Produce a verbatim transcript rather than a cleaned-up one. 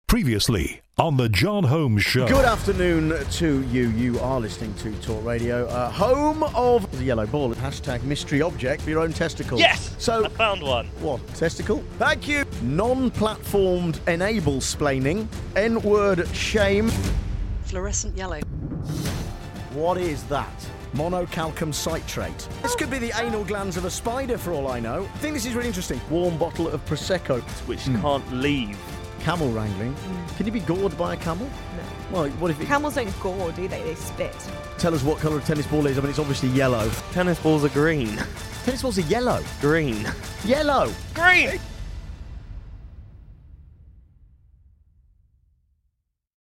Previously on the John Holmes Show. Good afternoon to you. You are listening to Talk Radio, uh, home of the yellow ball. Hashtag mystery object for your own testicles. Yes! So, I found one. What? Testicle? Thank you. Non-platformed enable-splaining. N-word shame. Fluorescent yellow. What is that? Monocalcium citrate. This could be the anal glands of a spider for all I know. I think this is really interesting. Warm bottle of Prosecco. Which mm. can't leave. Camel wrangling. Mm. Can you be gored by a camel? No. Well, what if it... Camels don't gore, do they? They spit. Tell us what colour a tennis ball is. I mean, it's obviously yellow. Tennis balls are green. Tennis balls are yellow. Green. Yellow. Green!